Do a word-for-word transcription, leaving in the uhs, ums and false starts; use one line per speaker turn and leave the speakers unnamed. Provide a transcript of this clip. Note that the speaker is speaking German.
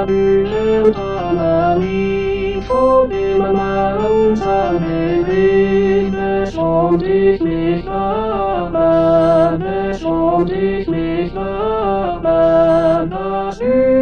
Bühne und Harmonie, von dem einmal unser Bewegnis und ich mich nachbahne, und ich mich nachbahne, das